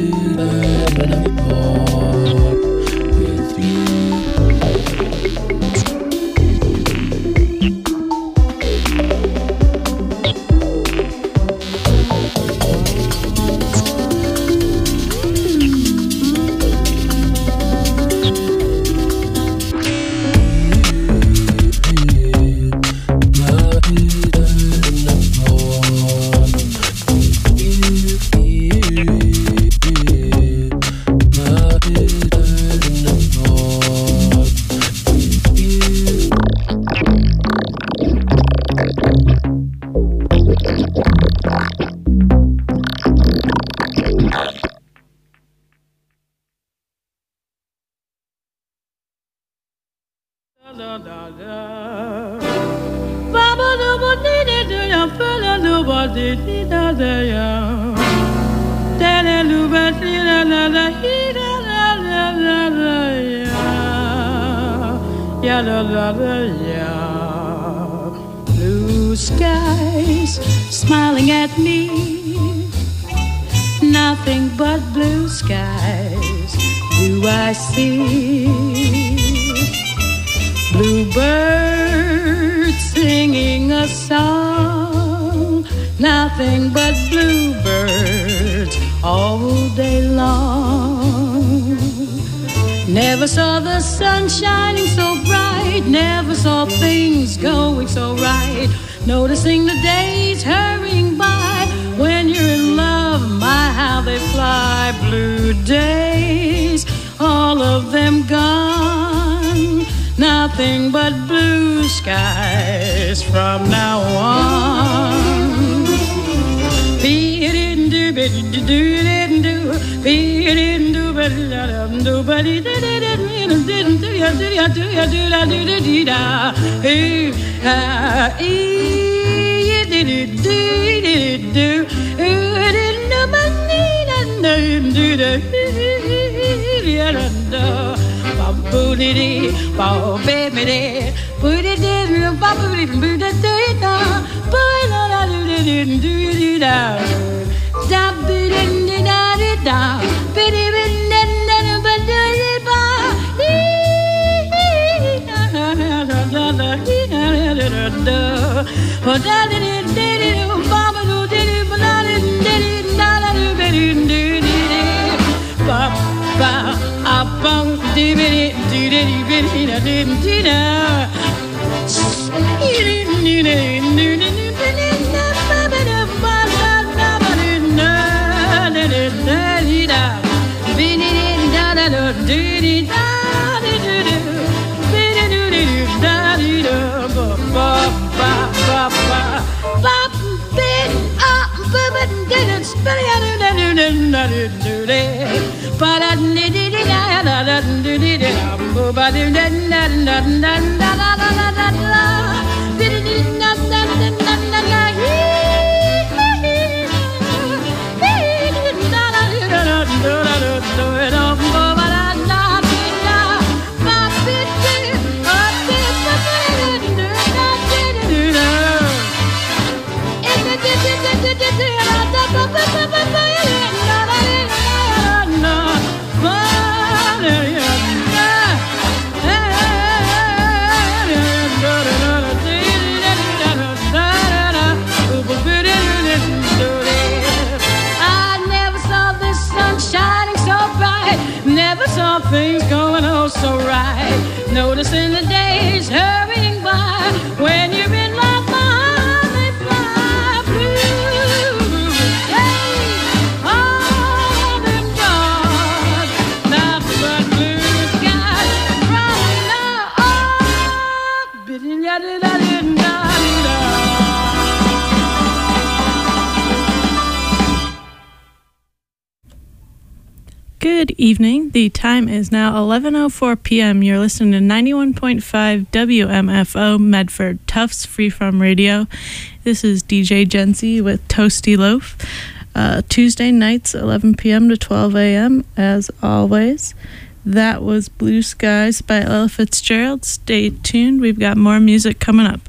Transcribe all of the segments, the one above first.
Blue skies smiling at me, nothing but blue skies do I see. Bluebirds singing a song, nothing but bluebirds all day long. Never saw the sun shining so bright, never saw things going so right. Noticing the days hurrying by, when you're in love, my how they fly. Blue days, all of them gone, nothing but blue skies from now on. Things going oh so right. Noticing the days hurrying by, when you're in love, my heart may fly. Blue days, all them gone, nothing but blue skies from now on. Good evening. The time is now 11:04 p.m. You're listening to 91.5 WMFO Medford Tufts Freeform Radio. This is DJ Jency with Toasty Loaf. Tuesday nights, 11 p.m. to 12 a.m. as always. That was Blue Skies by Ella Fitzgerald. Stay tuned. We've got more music coming up.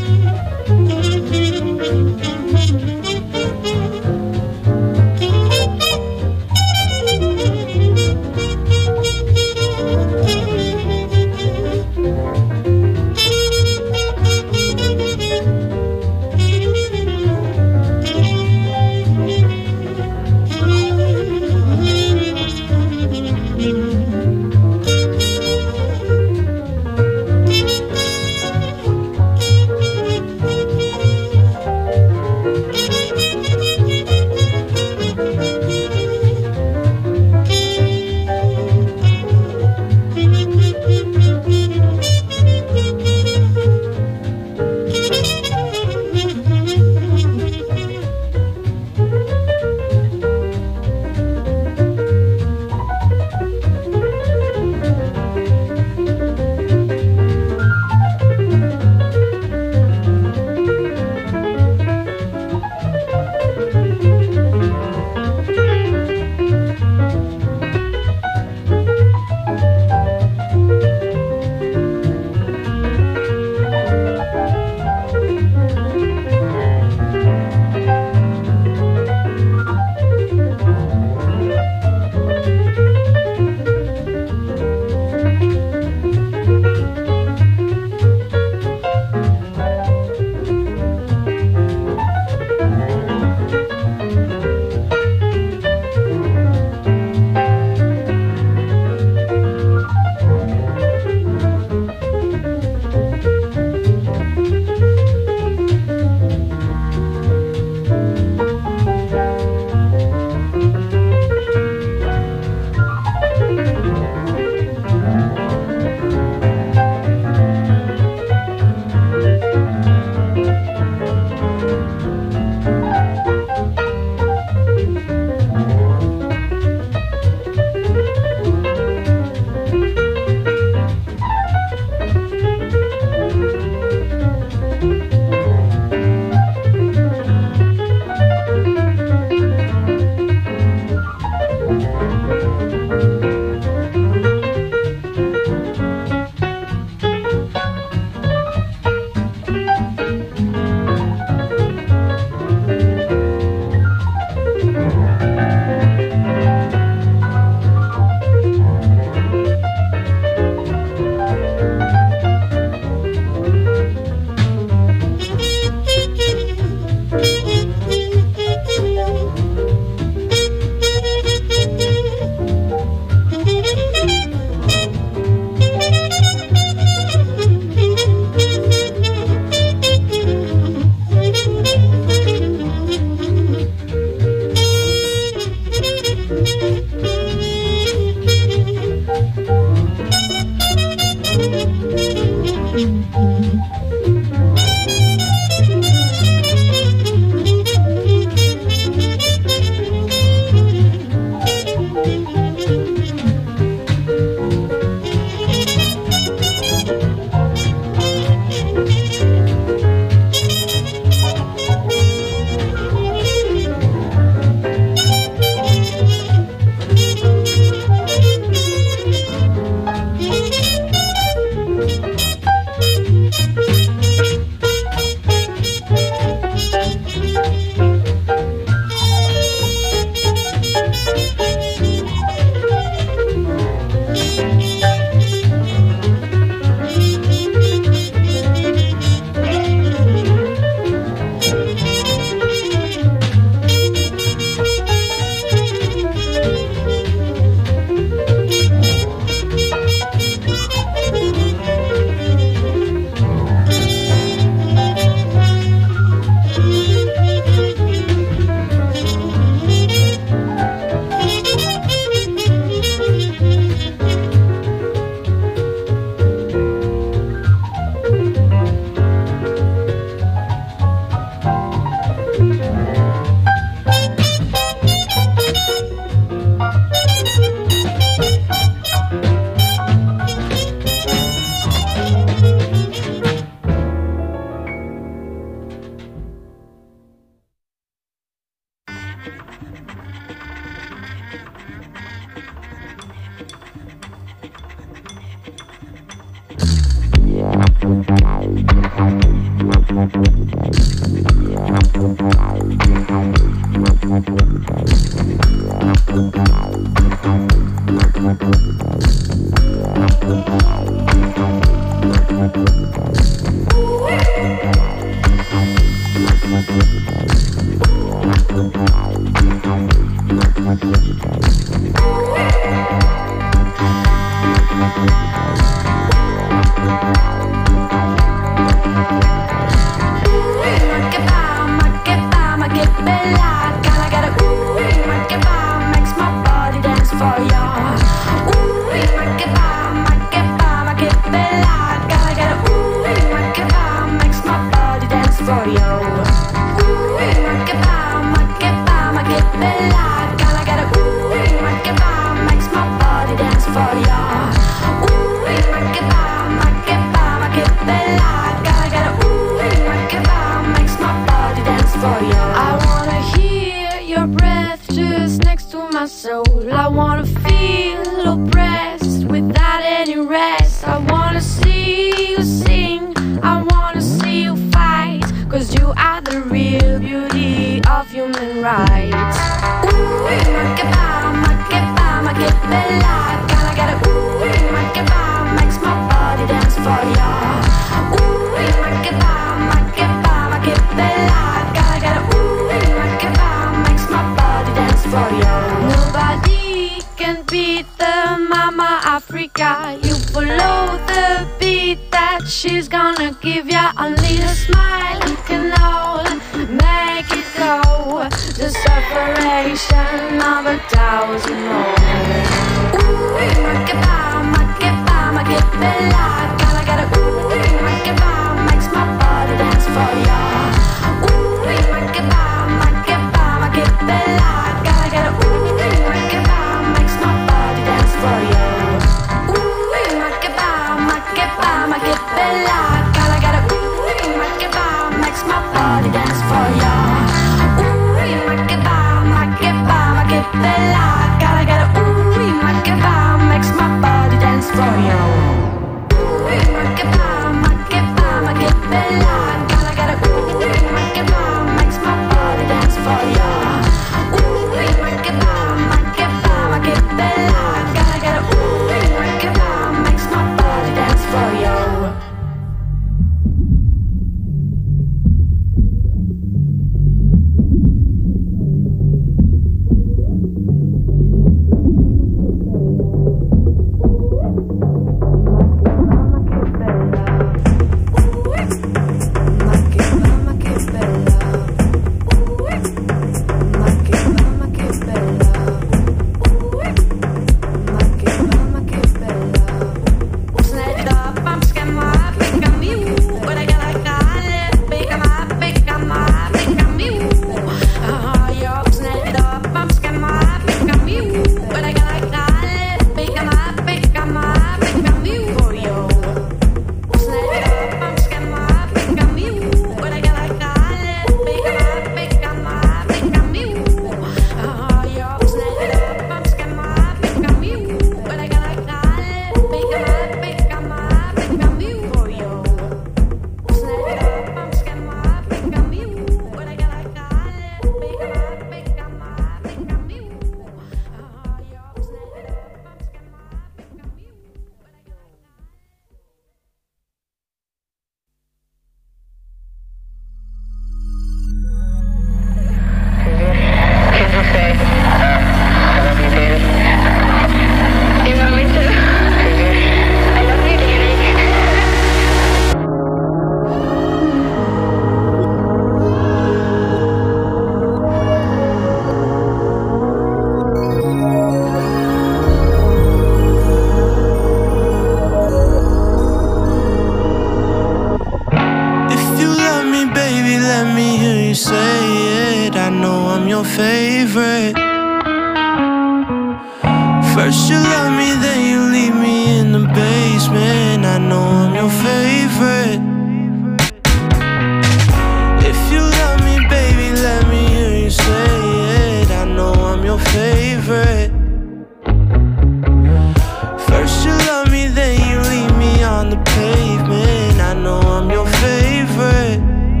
on the pavement. I know I'm your favorite.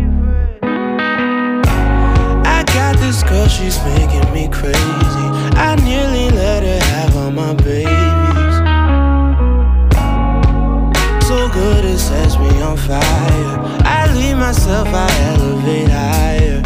This girl, she's making me crazy. I nearly let her have all my babies. So good it sets me on fire. I leave myself, I elevate higher.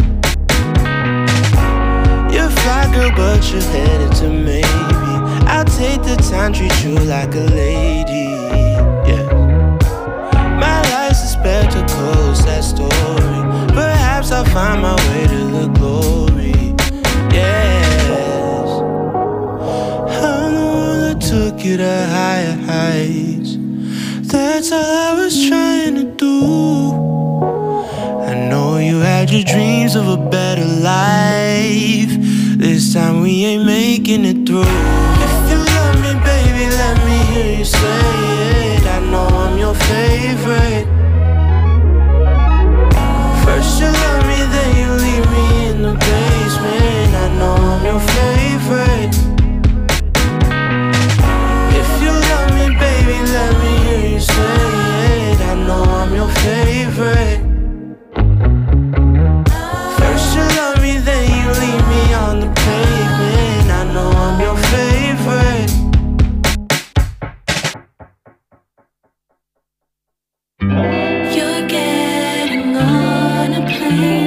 You're fly girl, but you're headed to maybe. I'll take the time, treat you like a lady. Yeah. My life's a spectacle, sad story. Perhaps I'll find my way to the glory. Yes, I'm the one that took you to higher heights. That's all I was trying to do. I know you had your dreams of a better life. This time we ain't making it through. If you love me, baby, let me hear you say it. I know I'm your favorite. First you love me, then you leave me in the basement. I know I'm your favorite. If you love me, baby, let me hear you say it. I know I'm your favorite. First you love me, then you leave me on the pavement. I know I'm your favorite. You're getting on a plane.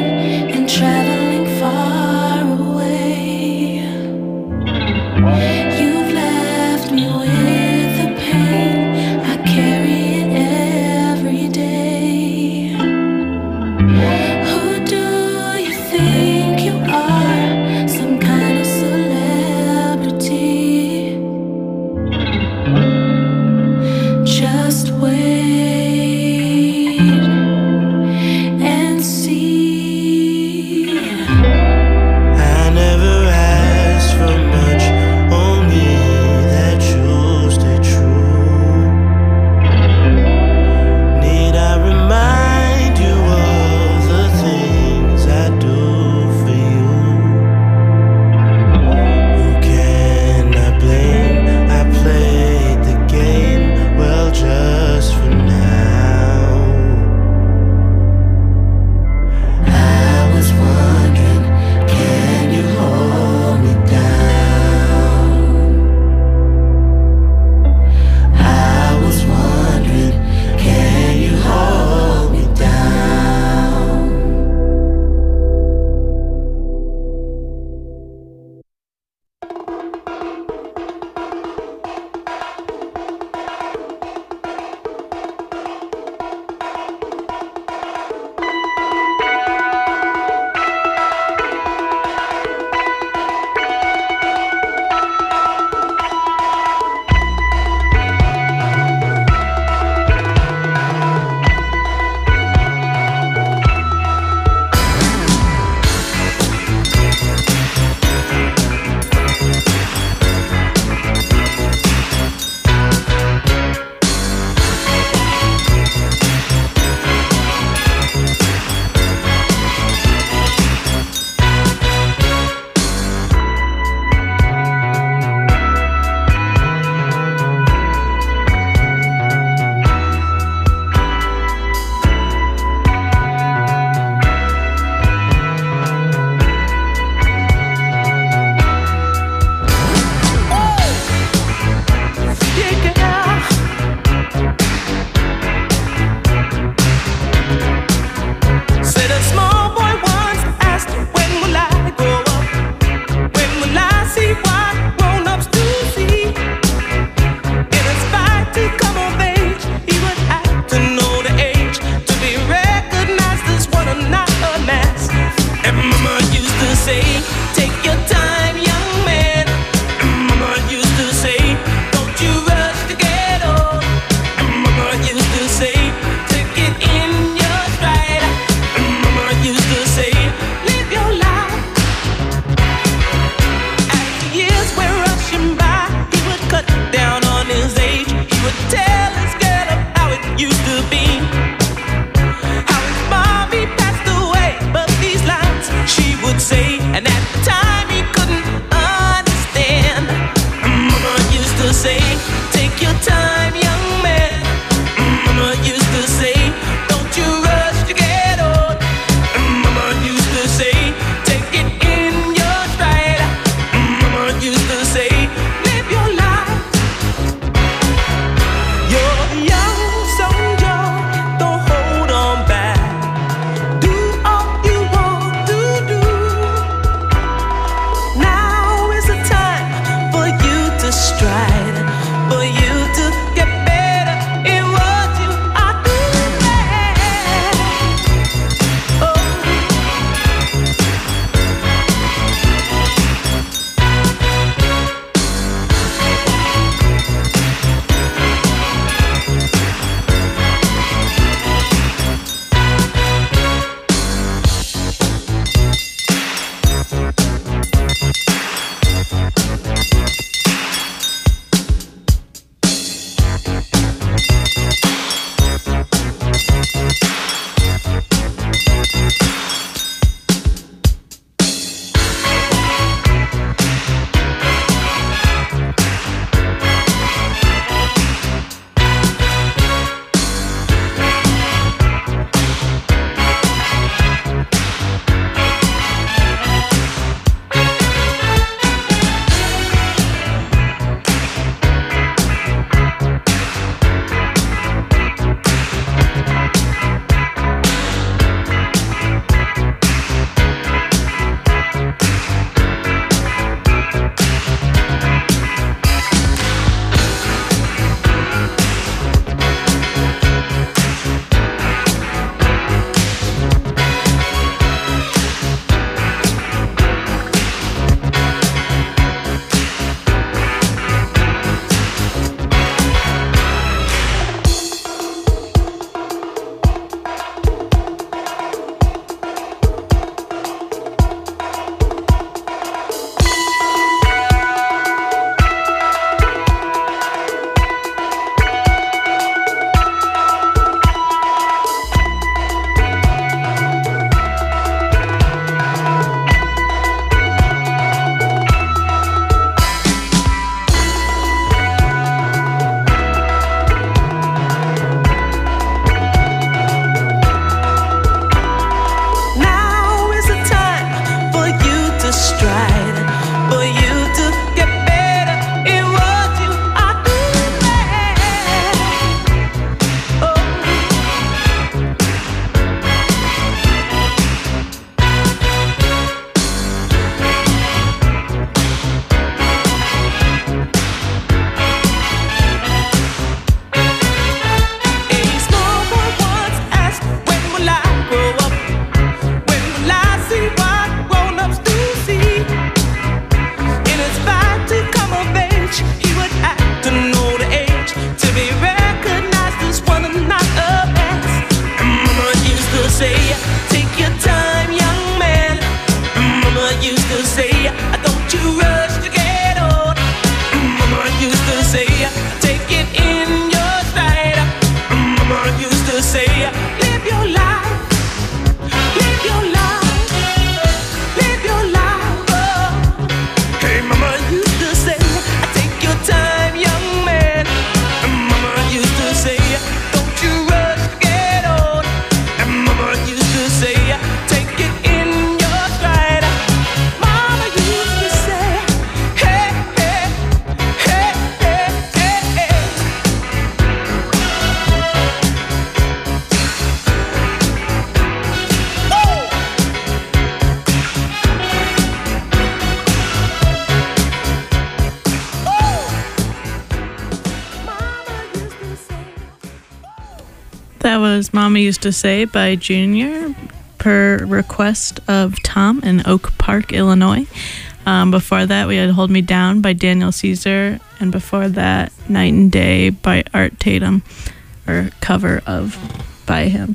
was Mama Used to Say by Junior, per request of Tom in Oak Park, Illinois. Before that, we had Hold Me Down by Daniel Caesar, and before that, Night and Day by Art Tatum, or cover of by him.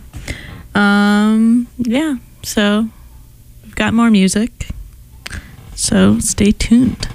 Yeah, so we've got more music, so stay tuned.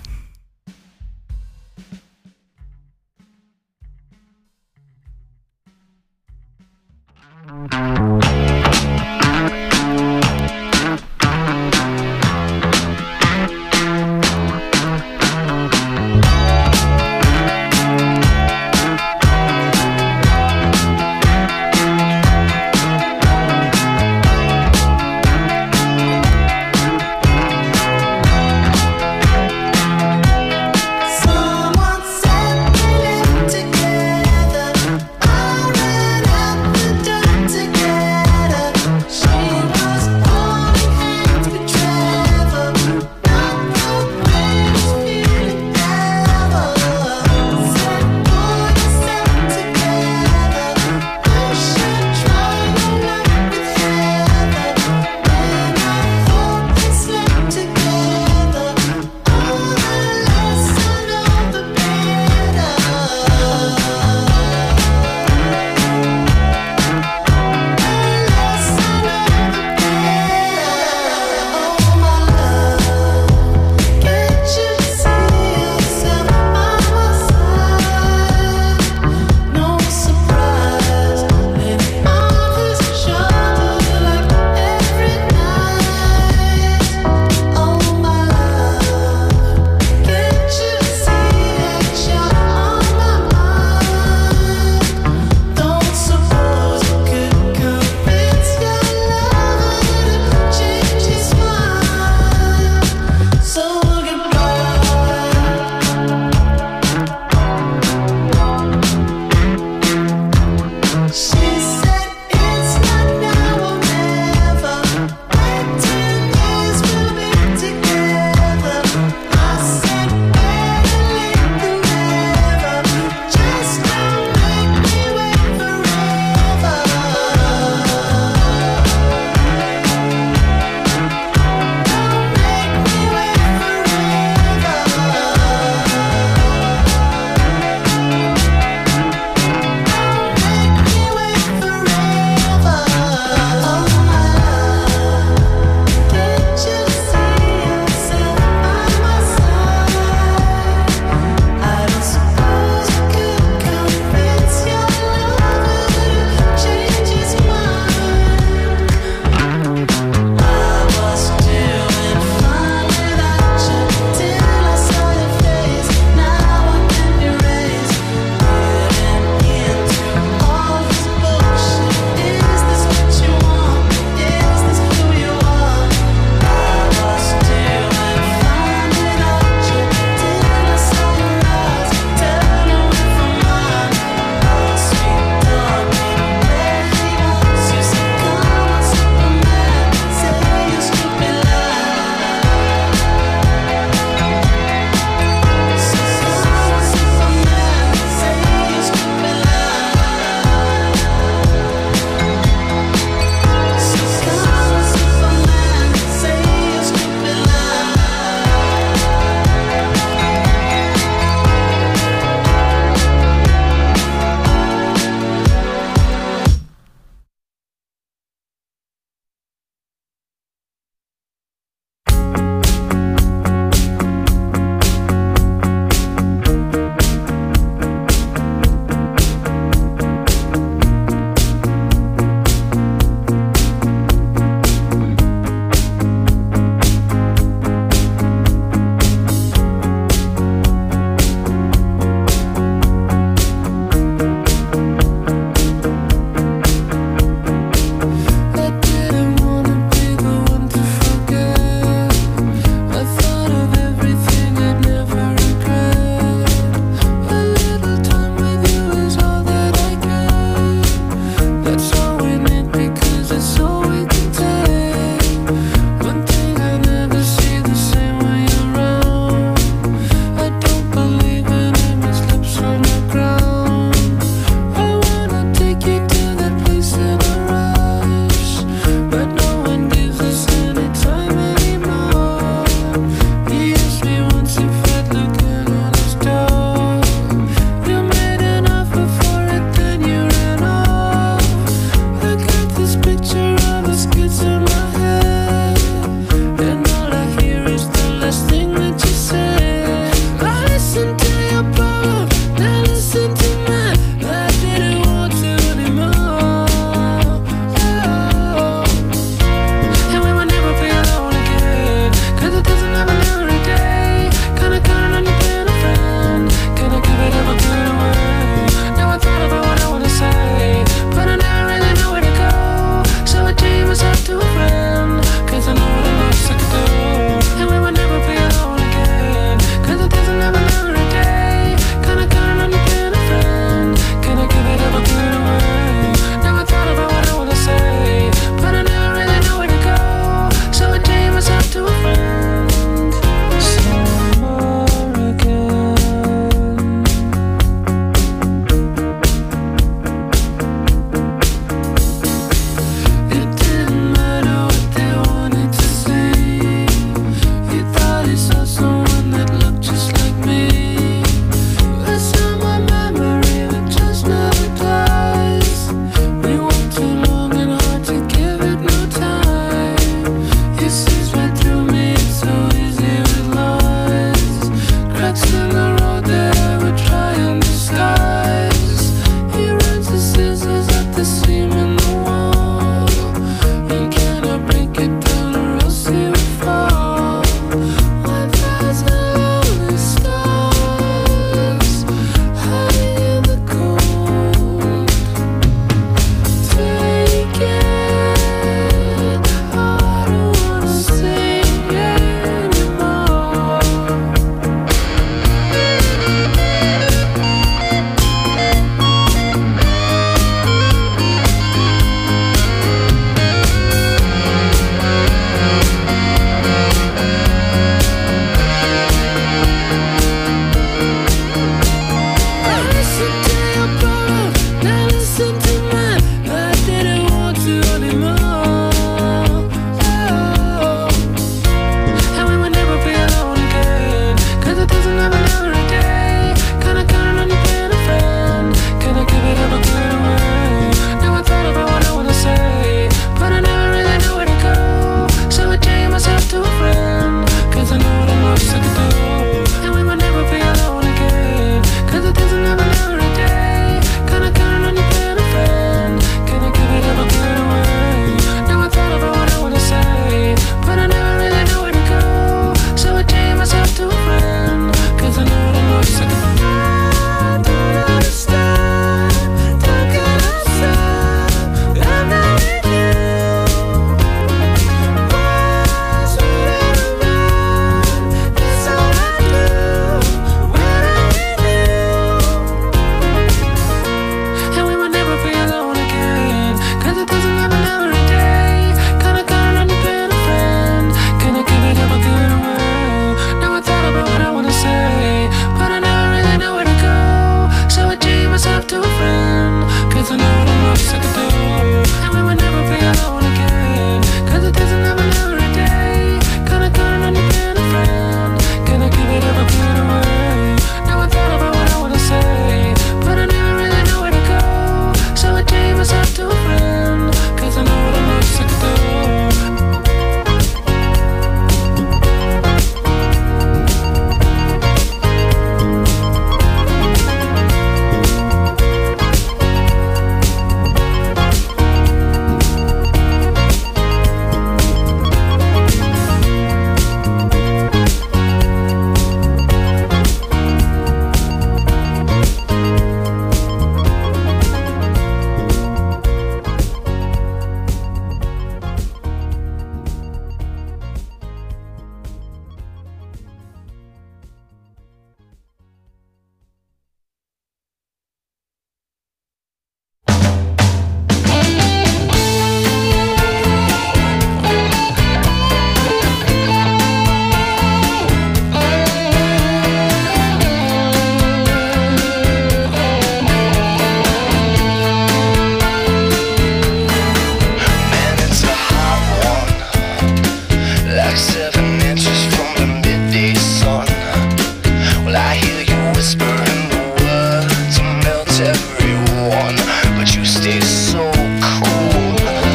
7 inches from the midday sun. Well, I hear you whispering the words to melt everyone, but you stay so cool.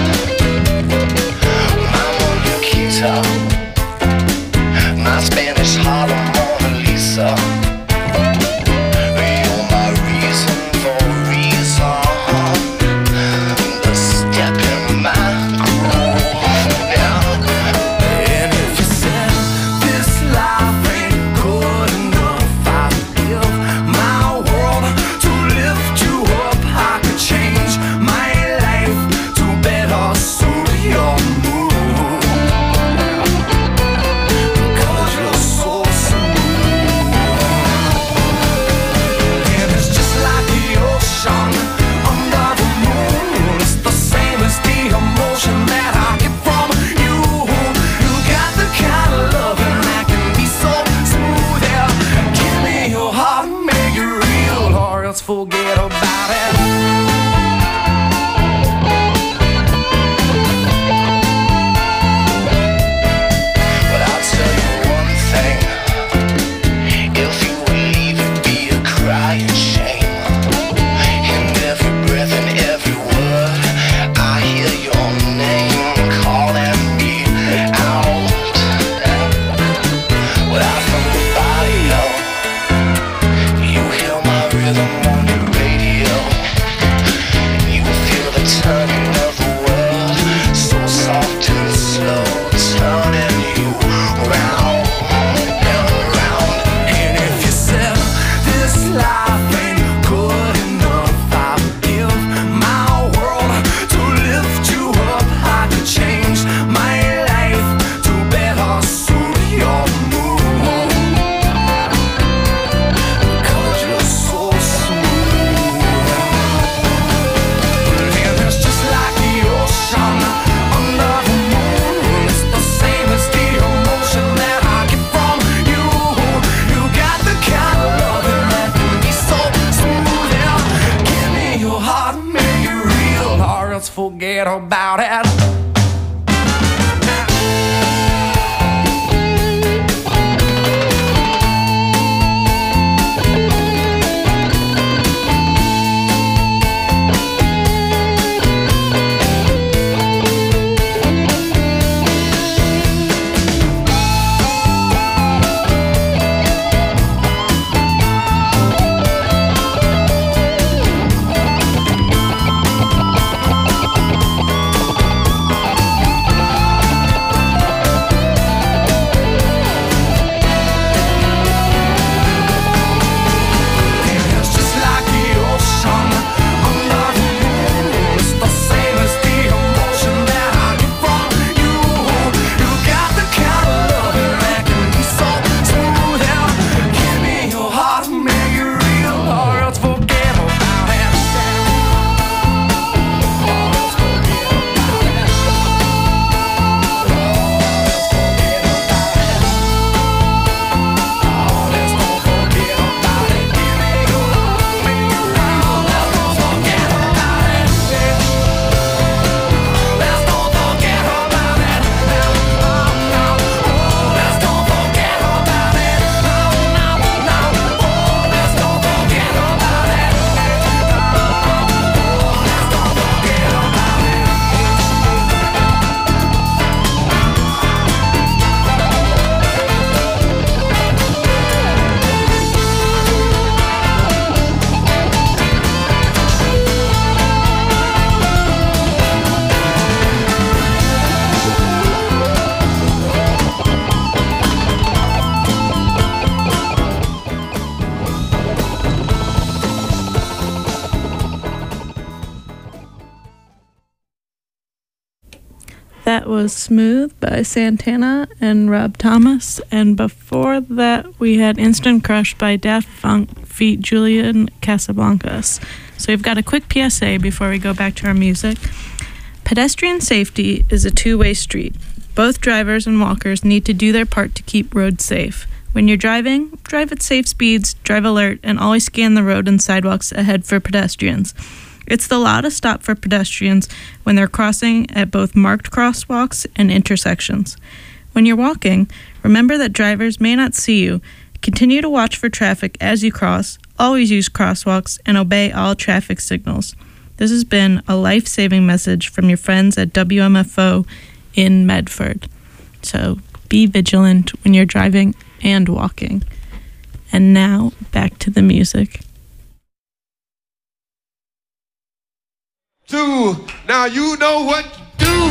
My Mona Lisa, my Spanish Harlem Mona Lisa. You're my reason for reason, the step in my groove. And if you said this life ain't good enough, I'd give my world to lift you up. I could change my life to better suit your mood, because you're so smooth. And it's just like the ocean under the moon. It's the same as the emotion that I get from you. You got the kind of loving that can be so smooth. Yeah, give me your heart, make it real, or else forget about it. But I'll tell you one thing: if you would leave, it'd be a crying shame. In every breath and every word, I hear your name calling me out. Well, out from the barrio, you hear my rhythm on your radio, and you feel the turning of the world, so soft and slow, turning you round and round. And if you said this life ain't good enough, I would give my world to lift you up. I could change my life to better suit your mood, because you're so smooth. And it's just like the ocean under the moon. It's the same as the emotion that I get from you. You got the kind of loving that can be so smooth. Yeah, give me your heart, make it real, or else forget about it. It's just like the ocean under the moon. It's the same as the emotion that I get from you. You got the kind of loving that can be so smooth. Yeah, give me your heart, make it real, or else forget about it. Or else forget about it. Or else forget about it. Oh, let's don't forget about it. Give me your heart, make it real. Let's don't forget about it. Let's don't forget about it. No, no, oh, let's don't forget about it. No, no, no, oh, let's don't forget about it. Oh, let's don't forget about it. That was Smooth by Santana and Rob Thomas. And before that, we had Instant Crush by Daft Punk feat. Julian Casablancas. So we've got a quick PSA before we go back to our music. Pedestrian safety is a two-way street. Both drivers and walkers need to do their part to keep roads safe. When you're driving, drive at safe speeds, drive alert, and always scan the road and sidewalks ahead for pedestrians. It's the law to stop for pedestrians when they're crossing at both marked crosswalks and intersections. When you're walking, remember that drivers may not see you. Continue to watch for traffic as you cross, always use crosswalks, and obey all traffic signals. This has been a life-saving message from your friends at WMFO in Medford. So be vigilant when you're driving and walking. And now, back to the music. Now you know what to do.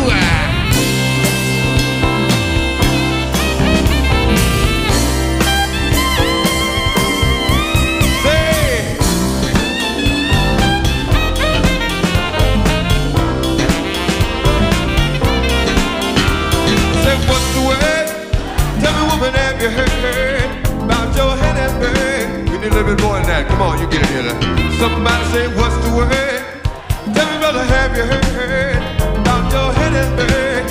Have you heard about Johannesburg? We need a little bit more than that. Come on, you get it here. Somebody say, what's the word? Tell me, brother, have you heard about Johannesburg?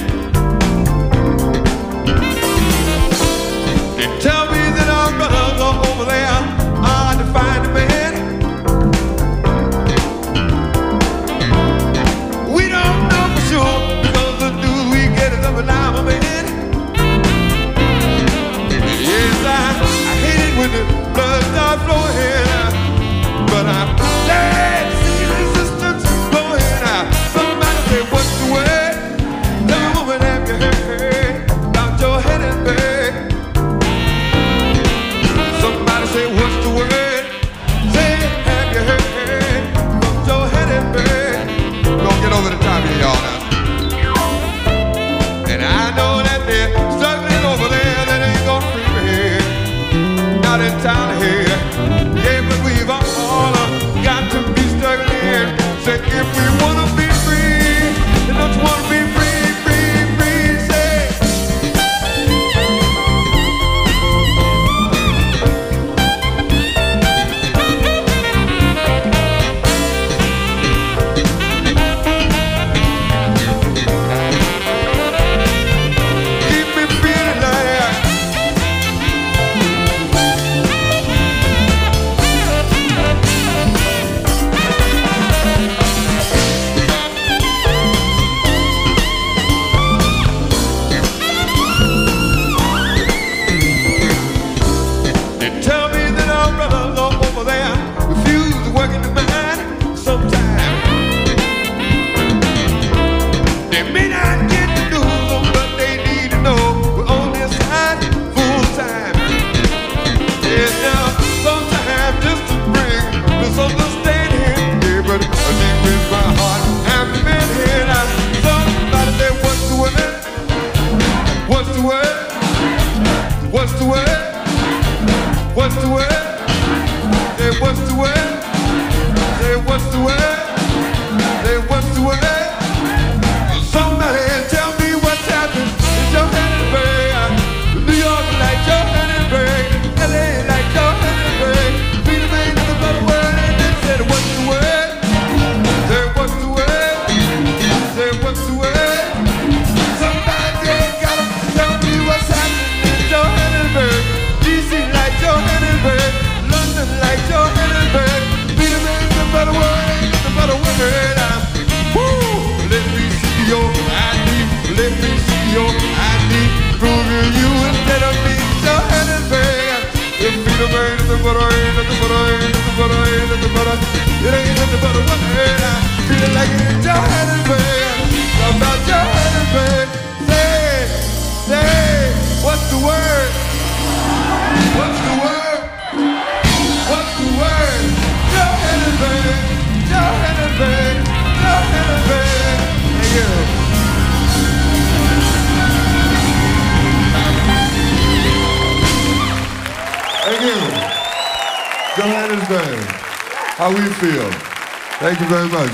They tell me that our brothers are over there are to find a man. We don't know for sure because the news we get is up and down, my man. I hate it when the blood starts flowing, but I'm glad to see resistance blowing out. Somebody say, what's the word? Tell me, woman, have you heard about Johannesburg? Somebody say, what's the word? Say, have you heard from Johannesburg? We're gonna get over the top here, y'all now. And I know that they're struggling over there, that ain't gonna free me. Not in town here. Yeah, but we've all got to be struggling. Say, if we wanna be free, then don't you wanna be free, free, free, say. Keep me feeling like that. Tell me that our brothers are over there refuse to work in the mine sometime. They may not get to do them, but they need to know we're on their side full time. Yeah, now sometimes just to bring misunderstanding. Yeah, but deep in my heart, I'm in here now. Somebody say, what's the word? What's the word? What's the word? What's the word? Say what's the word? Say what's the word? Say what's the word? Somebody tell me what's happening in Johannesburg. New York like Johannesburg. LA like Johannesburg. Be the man of the better word and they said what's the word? Say what's the word? Say what's the word? Somebody gotta tell me what's happening in Johannesburg. DC like Johannesburg, London like Johannesburg. Be the man, the better word, the better word. Woo! Let me see your ID, let me see your ID. Proving you instead of me, Johannesburg. If be the man, the better word, the better word, the better word, the better. It ain't the better word. Feeling like it in Johannesburg. Talk about Johannesburg. Say, what's the word? What's the word? What's the word? Johannesburg, Johannesburg, Johannesburg. Thank you. Thank you. Johannesburg. How we feel. Thank you very much.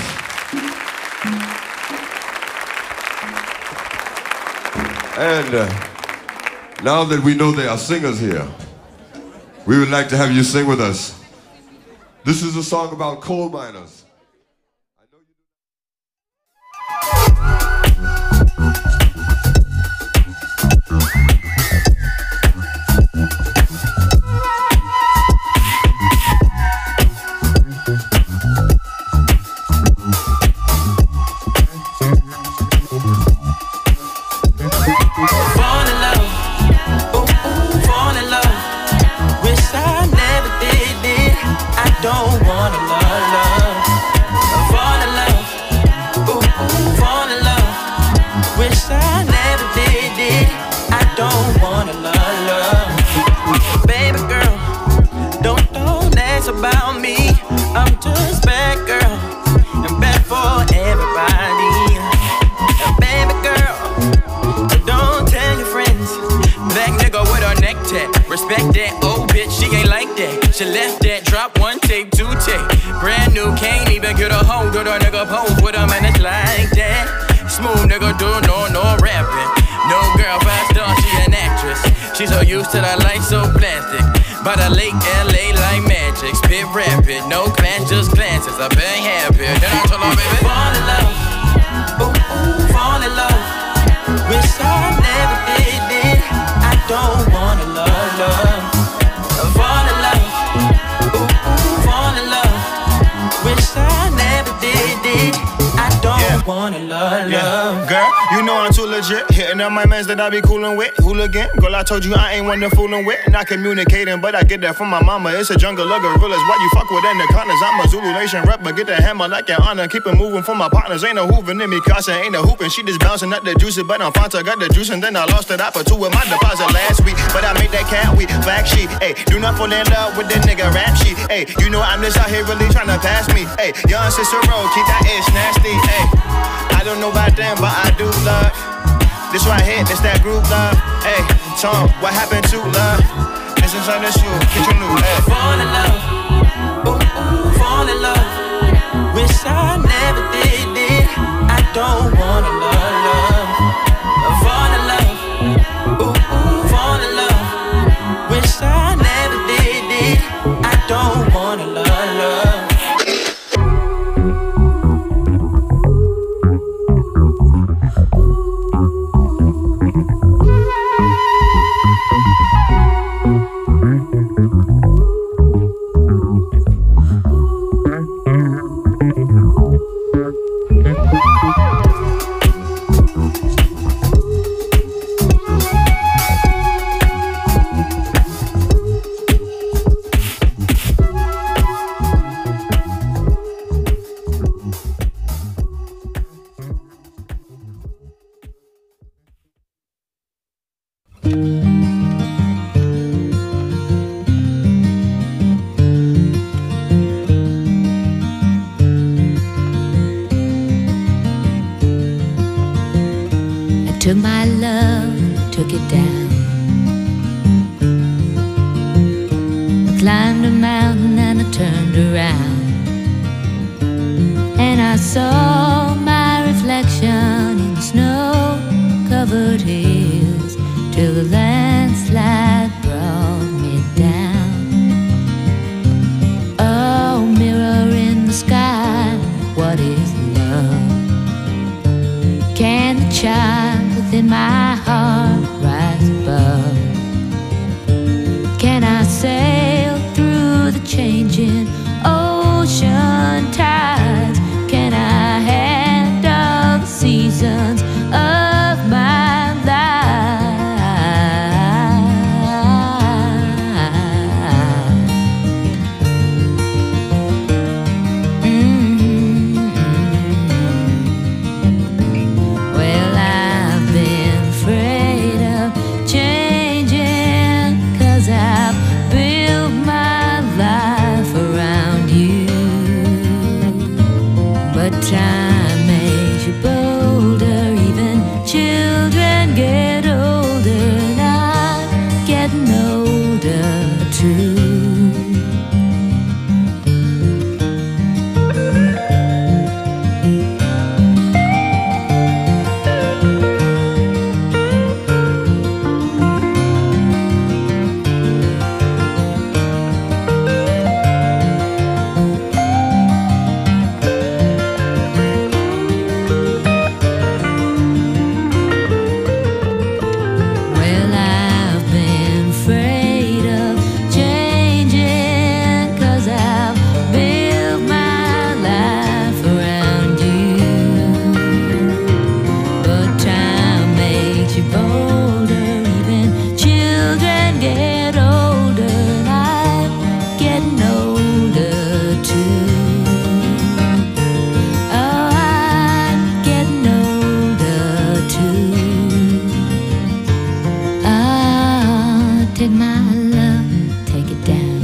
And now that we know there are singers here, we would like to have you sing with us. This is a song about coal miners. Fall in love nigga with her neck tat. Respect that, old bitch, she ain't like that. She left that, drop one tape, two tape. Brand new, can't even get a hold of the nigga pose with him and it's like that. Smooth nigga do no rapping. No girl, 5-star, she an actress. She's so used to the light, so plastic. By the lake, LA like magic. Spit rapid, no glance, just glances. I've been happy. Then I told her, baby, fall in love. Ooh, fall in love. Wish I never did it. I don't wanna love. Fall in love. Ooh, fall in love. Wish I never did it. I don't wanna love. Girl, you know I'm too legit. Hitting up my mans that I be coolin' with. Hooligan, girl, I told you I ain't one to foolin' with. Not communicating, but I get that from my mama. It's a jungle of gorillas. Why you fuck with anacondas? I'm a Zulu Nation rapper. Get the hammer like your honor. Keep it moving for my partners. Ain't no hoovin' in me, Casa ain't no hoopin'. She just bouncing up the juice, but I'm Fanta. Got the juice and then I lost it. I put 2 with my deposit last week. But I made that cat week. Fact sheet, ayy. Do not fall in love with the nigga rap sheet, ayy. You know I'm just out here really tryna pass me, ayy. Young Cicero, keep that ish nasty, ayy. I don't know about them, but I do love. This right here, this that group love. Hey, Tom, what happened to love? This is on the shoe, get your new hey. Fall in love, ooh, fall in love. Wish I never did it. I don't wanna love. Fall in love, ooh, fall in love. Wish I never did it. I don't wanna love. Took my love, took it down. I climbed a mountain and I turned around, and I saw my reflection in the snow-covered hills till the landslide brought me down. Oh, mirror in the sky, what is love? Can the child within my heart rise above? Can I sail through the changing ocean tides? Can I handle the seasons of my life? Well, I've been afraid of changing, 'cause I've built my life around you. But time makes you bolder, even children get older, and I'm getting older too. Well, I've been afraid of changing, 'cause I've built my life around you. But time makes you bolder, even children get older, and I'm getting older too. Oh, I'm getting older too. Take my love, take it down.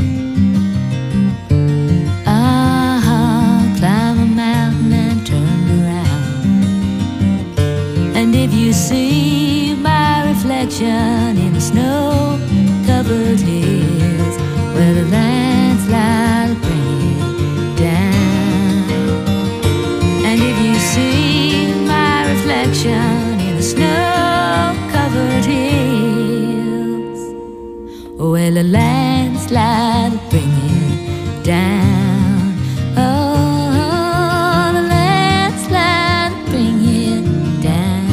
Climb a mountain and turn around. And if you see my reflection in the snow Well, a landslide will bring it down. Oh, the landslide will bring it down.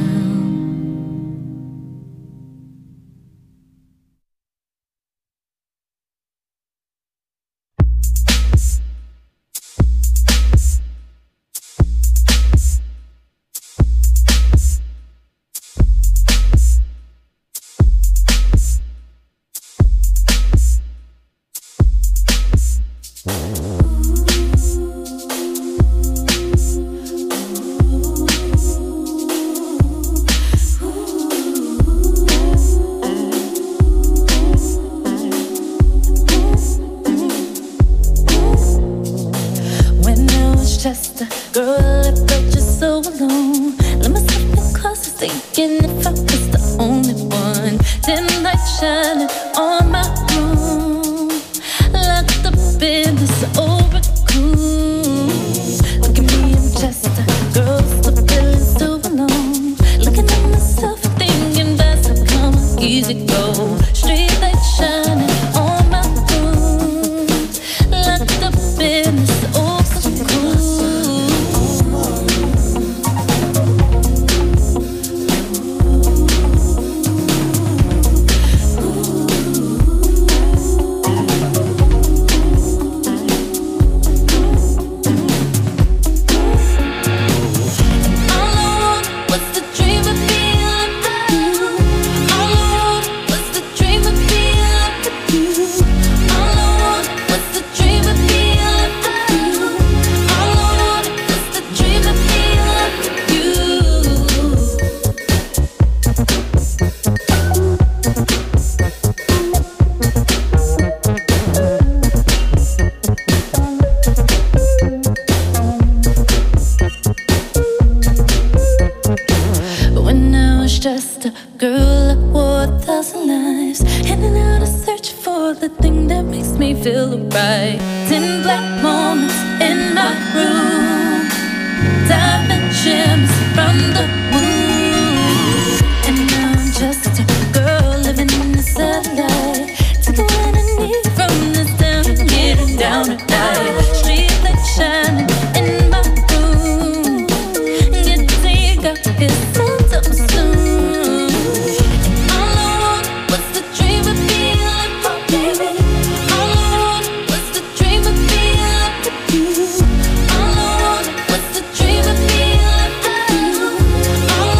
Just a girl, I felt just so alone. Let myself in closet, thinking if I was the only one. Dim light shining on my room, locked up in this old cocoon. Look at me, I'm just a girl, still feeling so alone. Looking at myself, thinking fast, I've come easy go. Street light shining on my room, locked up in this old cocoon. Just a girl, I wore 1,000 lives, in and out of search for the thing that makes me feel right. 10 black moments in my room, diamond gems from the moon. And now I'm just a girl living in the satellite, taking what I need from this town and getting down at night. Street light shining in my room, you think I could sometime soon. All I want was the dream of being like you.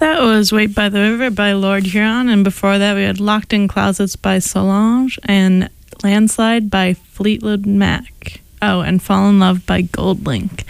That was Wait by the River by Lord Huron, and before that we had Locked in Closets by Solange and Landslide by Fleetwood Mac. Oh, and Fall in Love by Gold Link.